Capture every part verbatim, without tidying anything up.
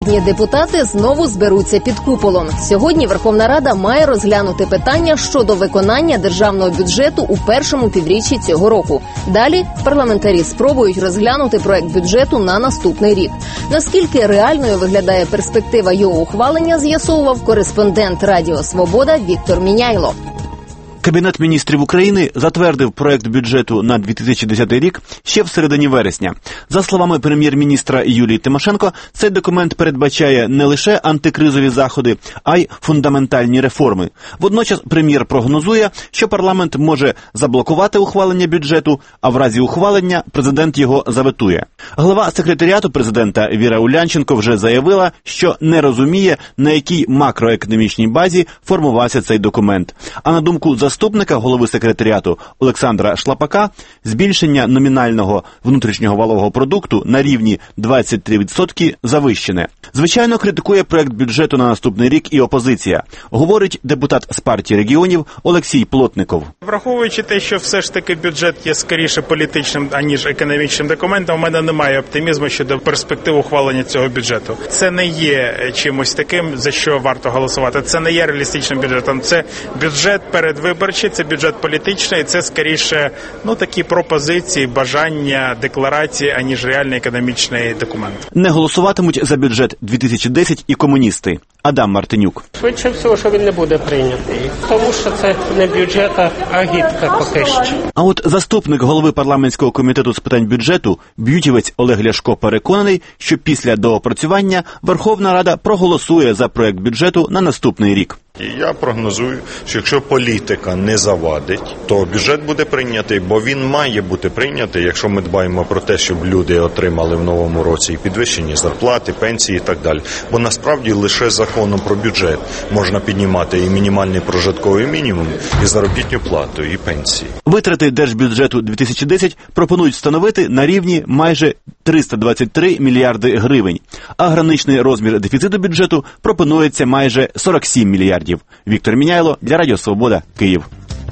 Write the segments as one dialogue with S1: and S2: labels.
S1: Народні депутати знову зберуться під куполом. Сьогодні Верховна Рада має розглянути питання щодо виконання державного бюджету у першому півріччі цього року. Далі парламентарі спробують розглянути проект бюджету на наступний рік. Наскільки реальною виглядає перспектива його ухвалення, з'ясовував кореспондент Радіо Свобода Віктор Міняйло.
S2: Кабінет міністрів України затвердив проект бюджету на дві тисячі десятий рік ще в середині вересня. За словами прем'єр-міністра Юлії Тимошенко, цей документ передбачає не лише антикризові заходи, а й фундаментальні реформи. Водночас прем'єр прогнозує, що парламент може заблокувати ухвалення бюджету, а в разі ухвалення президент його заветує. Глава секретаріату президента Віра Улянченко вже заявила, що не розуміє, на якій макроекономічній базі формувався цей документ. А на думку заступника Заступника голови секретаріату Олександра Шлапака, збільшення номінального внутрішнього валового продукту на рівні двадцять три відсотки завищене. Звичайно, критикує проект бюджету на наступний рік і опозиція, говорить депутат з партії регіонів Олексій Плотников.
S3: Враховуючи те, що все ж таки бюджет є скоріше політичним, аніж економічним документом, у мене немає оптимізму щодо перспектив ухвалення цього бюджету. Це не є чимось таким, за що варто голосувати. Це не є реалістичним бюджетом. Це бюджет перед виборами. Це бюджет політичний, це скоріше ну такі пропозиції, бажання, декларації, аніж реальний економічний документ.
S2: Не голосуватимуть за бюджет дві тисячі десять і комуністи. Адам Мартинюк.
S4: Швидше всього, що він не буде прийнятий, тому що це не бюджет, а агітка поки що.
S2: А от заступник голови парламентського комітету з питань бюджету, б'ютівець Олег Ляшко, переконаний, що після доопрацювання Верховна Рада проголосує за проект бюджету на наступний рік.
S5: І я прогнозую, що якщо політика не завадить, то бюджет буде прийнятий, бо він має бути прийнятий, якщо ми дбаємо про те, щоб люди отримали в новому році і підвищені зарплати, пенсії і так далі. Бо насправді лише законом про бюджет можна піднімати і мінімальний прожитковий мінімум, і заробітну плату, і пенсії.
S2: Витрати держбюджету дві тисячі десять пропонують встановити на рівні майже триста двадцять три мільярди гривень, а граничний розмір дефіциту бюджету пропонується майже сорок сім мільярдів. Віктор Міняйло для Радіо Свобода, Київ.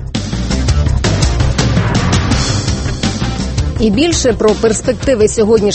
S1: І більше про перспективи сьогодні